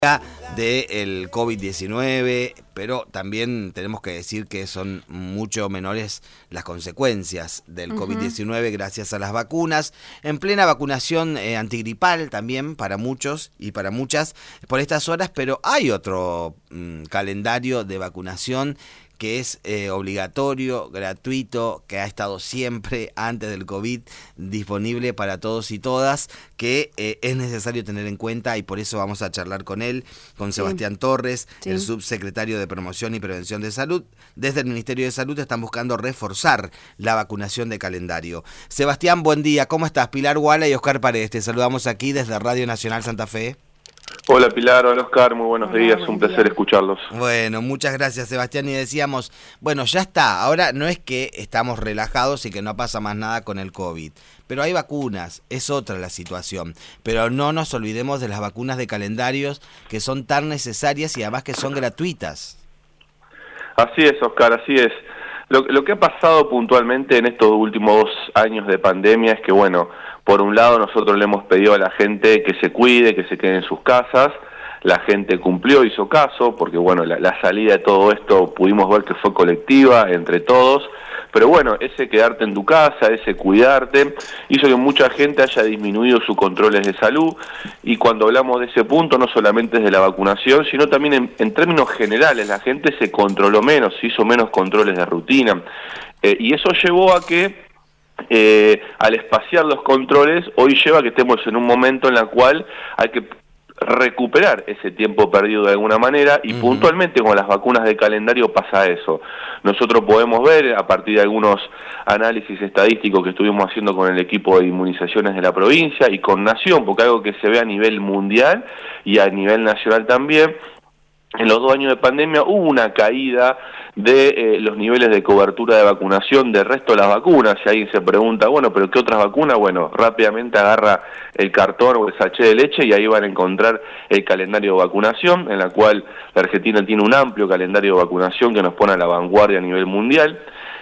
del COVID-19, pero también tenemos que decir que son mucho menores las consecuencias del COVID-19 gracias a las vacunas, en plena vacunación antigripal también para muchos y para muchas por estas horas, pero hay otro calendario de vacunación que es obligatorio, gratuito, que ha estado siempre antes del COVID disponible para todos y todas, que es necesario tener en cuenta y por eso vamos a charlar con él, con Sebastián Torres, el subsecretario de Promoción y Prevención de Salud. Desde el Ministerio de Salud están buscando reforzar la vacunación de calendario. Sebastián, buen día, ¿cómo estás? Pilar Guala y Oscar Paredes, te saludamos aquí desde Radio Nacional Santa Fe. Hola Pilar, hola Oscar, muy buenos días, un placer escucharlos. Bueno, muchas gracias Sebastián, y decíamos, bueno, ya está, ahora no es que estamos relajados y que no pasa más nada con el COVID, pero hay vacunas, es otra la situación, pero no nos olvidemos de las vacunas de calendarios que son tan necesarias y además que son gratuitas. Así es Oscar, así es. Lo que ha pasado puntualmente en estos últimos 2 años de pandemia es que, bueno, por un lado nosotros le hemos pedido a la gente que se cuide, que se quede en sus casas, la gente cumplió, hizo caso, porque bueno, la salida de todo esto pudimos ver que fue colectiva entre todos, pero bueno, ese quedarte en tu casa, ese cuidarte, hizo que mucha gente haya disminuido sus controles de salud, y cuando hablamos de ese punto no solamente es de la vacunación, sino también en términos generales, la gente se controló menos, hizo menos controles de rutina, y eso llevó a que al espaciar los controles, hoy lleva a que estemos en un momento en el cual hay que recuperar ese tiempo perdido de alguna manera, y puntualmente con las vacunas de calendario pasa eso. Nosotros podemos ver a partir de algunos análisis estadísticos que estuvimos haciendo con el equipo de inmunizaciones de la provincia y con Nación, porque algo que se ve a nivel mundial y a nivel nacional también, en los 2 años de pandemia hubo una caída de los niveles de cobertura de vacunación del resto de las vacunas. Si alguien se pregunta, bueno, ¿pero qué otras vacunas? Bueno, rápidamente agarra el cartón o el sachet de leche y ahí van a encontrar el calendario de vacunación, en la cual la Argentina tiene un amplio calendario de vacunación que nos pone a la vanguardia a nivel mundial.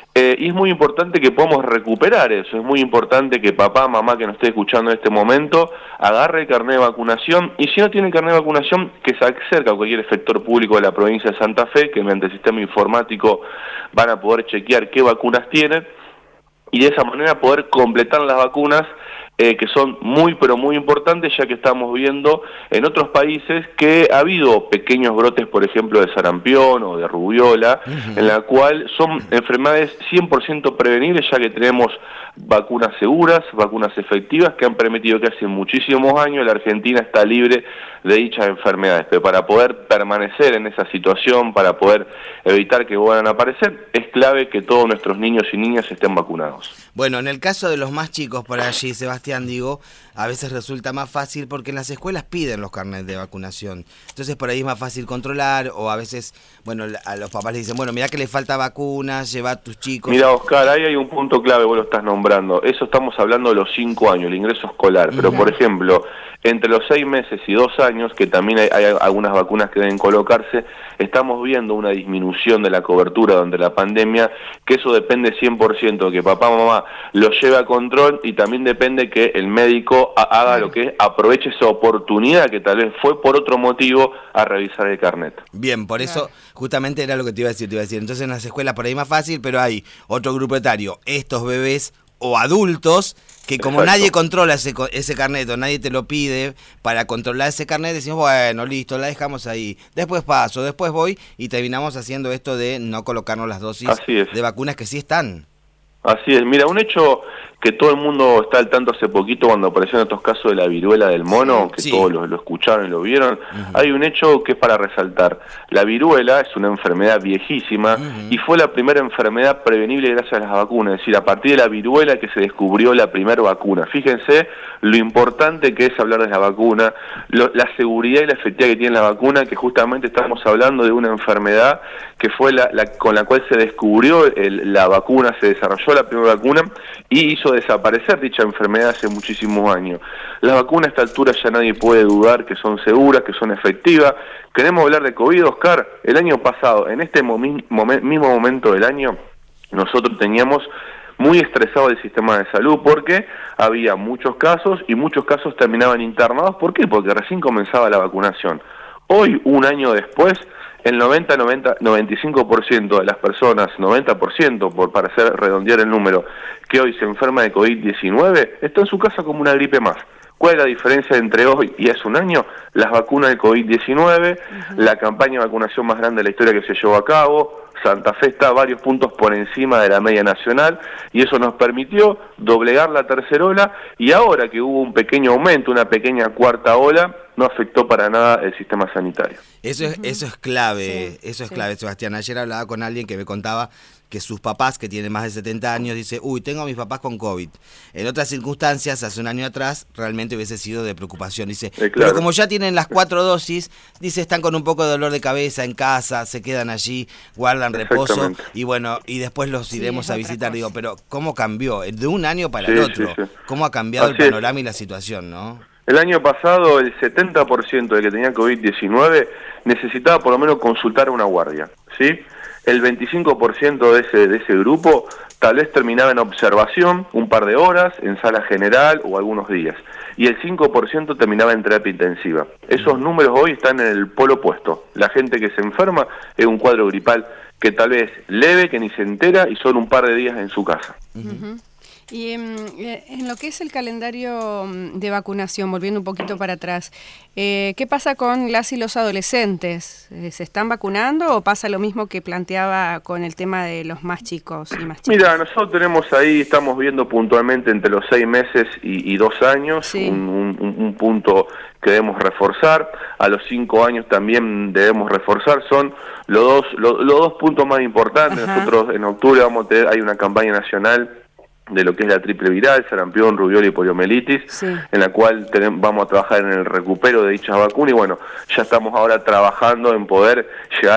Y es muy importante que podamos recuperar eso, es muy importante que papá, mamá que nos esté escuchando en este momento, agarre el carnet de vacunación, y si no tiene el carnet de vacunación, que se acerque a cualquier efector público de la provincia de Santa Fe, que mediante el sistema informático van a poder chequear qué vacunas tienen, y de esa manera poder completar las vacunas, que son muy pero muy importantes, ya que estamos viendo en otros países que ha habido pequeños brotes, por ejemplo, de sarampión o de rubiola, en la cual son enfermedades 100% prevenibles, ya que tenemos vacunas seguras, vacunas efectivas, que han permitido que hace muchísimos años la Argentina está libre de dichas enfermedades. Pero para poder permanecer en esa situación, para poder evitar que vuelvan a aparecer, es clave que todos nuestros niños y niñas estén vacunados. Bueno, en el caso de los más chicos por allí, Sebastián, digo, a veces resulta más fácil porque en las escuelas piden los carnets de vacunación. Entonces por ahí es más fácil controlar, o a veces, bueno, a los papás les dicen, bueno, mirá que le falta vacunas, lleva a tus chicos. Mira, Oscar, ahí hay un punto clave, vos lo estás nombrando. Eso estamos hablando de los 5 años, el ingreso escolar. Pero, por ejemplo, entre los 6 meses y 2 años, que también hay algunas vacunas que deben colocarse, estamos viendo una disminución de la cobertura durante la pandemia, que eso depende 100% de que papá, mamá lo lleve a control, y también depende que el médico haga lo que es, aproveche esa oportunidad que tal vez fue por otro motivo a revisar el carnet. Bien, por eso justamente era lo que te iba a decir, entonces en las escuelas por ahí más fácil, pero hay otro grupo etario, estos bebés o adultos, que como nadie controla ese carnet, o nadie te lo pide para controlar ese carnet, decimos, bueno, listo, la dejamos ahí, después paso, después voy, y terminamos haciendo esto de no colocarnos las dosis de vacunas que sí están. Así es, mira, un hecho que todo el mundo está al tanto hace poquito cuando aparecieron estos casos de la viruela del mono, que todos lo escucharon y lo vieron, hay un hecho que es para resaltar. La viruela es una enfermedad viejísima y fue la primera enfermedad prevenible gracias a las vacunas, es decir, a partir de la viruela que se descubrió la primera vacuna. Fíjense lo importante que es hablar de la vacuna, la seguridad y la efectividad que tiene la vacuna, que justamente estamos hablando de una enfermedad que fue con la cual se descubrió la vacuna, se desarrolló la primera vacuna y hizo desaparecer dicha enfermedad hace muchísimos años. Las vacunas a esta altura ya nadie puede dudar que son seguras, que son efectivas. Queremos hablar de COVID, Oscar. El año pasado, en este mismo momento del año, nosotros teníamos muy estresado el sistema de salud porque había muchos casos y muchos casos terminaban internados. ¿Por qué? Porque recién comenzaba la vacunación. Hoy, un año después, el 95% de las personas, 90%, para hacer redondear el número, que hoy se enferma de COVID-19, está en su casa como una gripe más. ¿Cuál es la diferencia entre hoy y hace un año? Las vacunas del COVID-19, la campaña de vacunación más grande de la historia que se llevó a cabo. Santa Fe está varios puntos por encima de la media nacional y eso nos permitió doblegar la tercera ola, y ahora que hubo un pequeño aumento, una pequeña cuarta ola, no afectó para nada el sistema sanitario. Eso es clave, clave, Sebastián. Ayer hablaba con alguien que me contaba que sus papás, que tienen más de 70 años, dice, tengo a mis papás con COVID. En otras circunstancias, hace un año atrás, realmente hubiese sido de preocupación. Dice, claro. Pero como ya tienen las 4 dosis, dice, están con un poco de dolor de cabeza en casa, se quedan allí, guardan reposo, y bueno, y después los iremos a visitar. Digo, pero ¿cómo cambió? De un año para el otro. ¿Cómo ha cambiado el panorama y la situación, no? El año pasado, el 70% de que tenía COVID-19 necesitaba por lo menos consultar a una guardia, ¿sí? El 25% de ese grupo tal vez terminaba en observación un par de horas, en sala general o algunos días. Y el 5% terminaba en terapia intensiva. Esos números hoy están en el polo opuesto. La gente que se enferma es un cuadro gripal que tal vez leve, que ni se entera, y son un par de días en su casa. Y en lo que es el calendario de vacunación, volviendo un poquito para atrás, ¿qué pasa con las y los adolescentes? ¿Se están vacunando o pasa lo mismo que planteaba con el tema de los más chicos y más chicos? Mira, nosotros tenemos ahí, estamos viendo puntualmente entre los 6 meses y 2 años, un punto que debemos reforzar. A los 5 años también debemos reforzar. Son los dos puntos más importantes. Nosotros en octubre hay una campaña nacional de lo que es la triple viral, sarampión, rubiola y poliomielitis, en la cual vamos a trabajar en el recupero de dichas vacunas, y bueno, ya estamos ahora trabajando en poder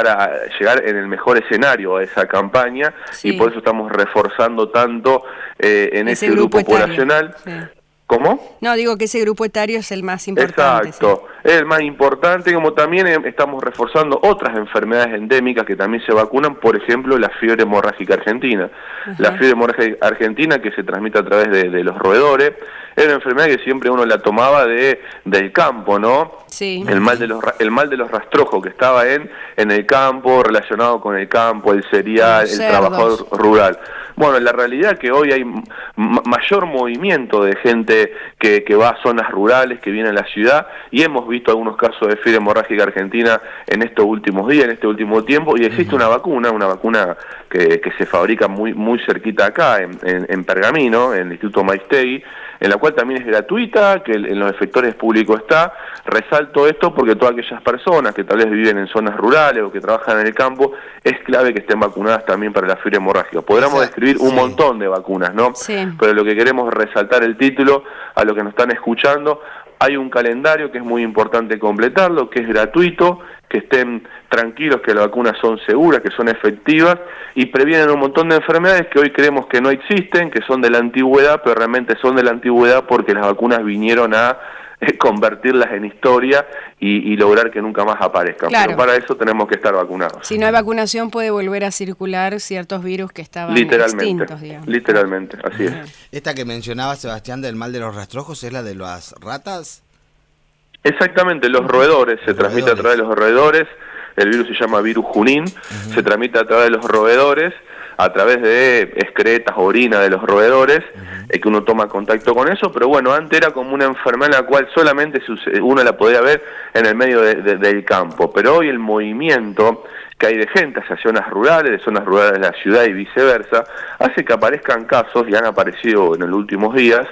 llegar en el mejor escenario a esa campaña, y por eso estamos reforzando tanto en ese grupo poblacional. ¿Cómo? No, digo que ese grupo etario es el más importante. Exacto, es el más importante, como también estamos reforzando otras enfermedades endémicas que también se vacunan, por ejemplo, la fiebre hemorrágica argentina. La fiebre hemorrágica argentina, que se transmite a través de los roedores, es una enfermedad que siempre uno la tomaba del campo, ¿no? Sí. El mal de los rastrojos, que estaba en el campo, relacionado con el campo, el cereal, el trabajador rural. Bueno, la realidad es que hoy hay mayor movimiento de gente que va a zonas rurales, que viene a la ciudad, y hemos visto algunos casos de fiebre hemorrágica argentina en estos últimos días, en este último tiempo, y existe una vacuna que se fabrica muy cerquita acá, en Pergamino, en el Instituto Maistegui, en la cual también es gratuita, que en los efectores públicos está. Resalto esto porque todas aquellas personas que tal vez viven en zonas rurales o que trabajan en el campo, es clave que estén vacunadas también para la fiebre hemorrágica. Podríamos describir un montón de vacunas, ¿no? Pero lo que queremos es resaltar el título a los que nos están escuchando. Hay un calendario que es muy importante completarlo, que es gratuito, que estén tranquilos que las vacunas son seguras, que son efectivas y previenen un montón de enfermedades que hoy creemos que no existen, que son de la antigüedad, pero realmente son de la antigüedad porque las vacunas vinieron a convertirlas en historia y lograr que nunca más aparezcan. Claro. Pero para eso tenemos que estar vacunados. Si no hay vacunación puede volver a circular ciertos virus que estaban extintos, digamos. Literalmente, así es. Esta que mencionaba Sebastián del mal de los rastrojos, ¿es la de las ratas? Exactamente, los roedores, se transmite a través de los roedores. El virus se llama virus Junín, se transmite a través de los roedores, a través de excretas, orina de los roedores, que uno toma contacto con eso, pero bueno, antes era como una enfermedad en la cual solamente uno la podía ver en el medio del campo, pero hoy el movimiento que hay de gente hacia zonas rurales, de zonas rurales de la ciudad y viceversa, hace que aparezcan casos, y han aparecido en los últimos días,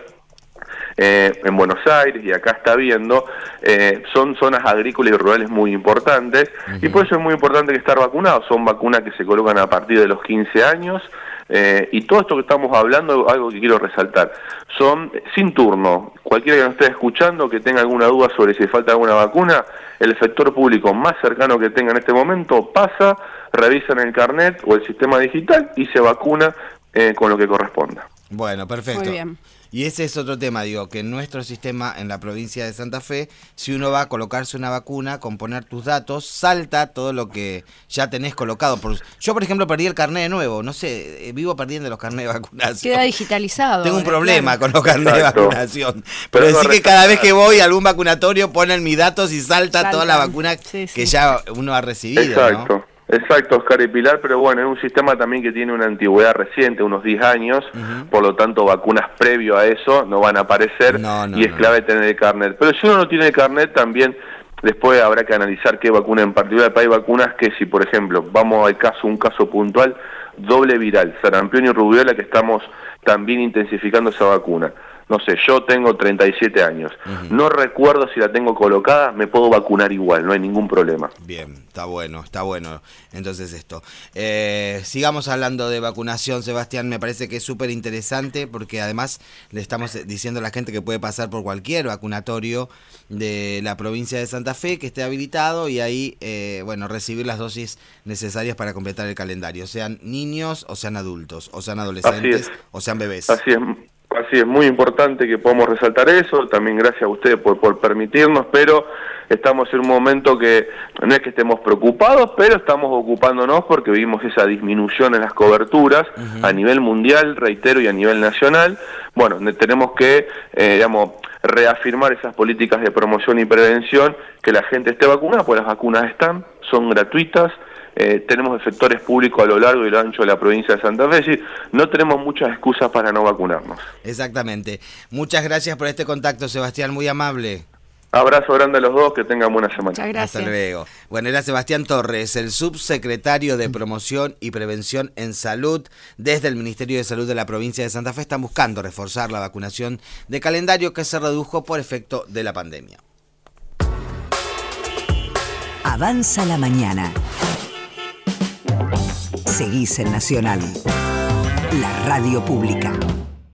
en Buenos Aires, y acá está viendo, son zonas agrícolas y rurales muy importantes, y por eso es muy importante que estar vacunados. Son vacunas que se colocan a partir de los 15 años, y todo esto que estamos hablando, algo que quiero resaltar, son sin turno. Cualquiera que nos esté escuchando, que tenga alguna duda sobre si falta alguna vacuna, el sector público más cercano que tenga en este momento pasa, revisa en el carnet o el sistema digital y se vacuna con lo que corresponda. Bueno, perfecto. Muy bien. Y ese es otro tema, digo, que en nuestro sistema, en la provincia de Santa Fe, si uno va a colocarse una vacuna, con poner tus datos, salta todo lo que ya tenés colocado. Yo, por ejemplo, perdí el carnet de nuevo, no sé, vivo perdiendo los carnets de vacunación. Queda digitalizado. Tengo un problema con los carnets de vacunación. Pero Pero sí que cada vez que voy a algún vacunatorio ponen mis datos y salta toda la vacuna que ya uno ha recibido. Exacto. ¿no? Exacto, Oscar y Pilar, pero bueno, es un sistema también que tiene una antigüedad reciente, unos 10 años, por lo tanto vacunas previo a eso no van a aparecer y es clave tener el carnet. Pero si uno no tiene el carnet también, después habrá que analizar qué vacuna en particular. Hay vacunas que si, por ejemplo, vamos al caso, un caso puntual, doble viral, sarampión y rubiola, que estamos también intensificando esa vacuna. No sé, yo tengo 37 años, no recuerdo si la tengo colocada, me puedo vacunar igual, no hay ningún problema. Bien, está bueno entonces esto. Sigamos hablando de vacunación, Sebastián, me parece que es súper interesante porque además le estamos diciendo a la gente que puede pasar por cualquier vacunatorio de la provincia de Santa Fe que esté habilitado y ahí, recibir las dosis necesarias para completar el calendario, sean niños o sean adultos, o sean adolescentes o sean bebés. Así es, muy importante que podamos resaltar eso, también gracias a ustedes por permitirnos, pero estamos en un momento que no es que estemos preocupados, pero estamos ocupándonos porque vimos esa disminución en las coberturas a nivel mundial, reitero, y a nivel nacional. Bueno, tenemos que, reafirmar esas políticas de promoción y prevención, que la gente esté vacunada, pues las vacunas son gratuitas. Tenemos efectores públicos a lo largo y lo ancho de la provincia de Santa Fe, es decir, no tenemos muchas excusas para no vacunarnos. Exactamente. Muchas gracias por este contacto, Sebastián, muy amable. Abrazo grande a los dos, que tengan buena semana. Muchas gracias. Hasta luego. Bueno, era Sebastián Torres, el subsecretario de Promoción y Prevención en Salud. Desde el Ministerio de Salud de la provincia de Santa Fe están buscando reforzar la vacunación de calendario que se redujo por efecto de la pandemia. Avanza la mañana. Seguís en Nacional, la radio pública.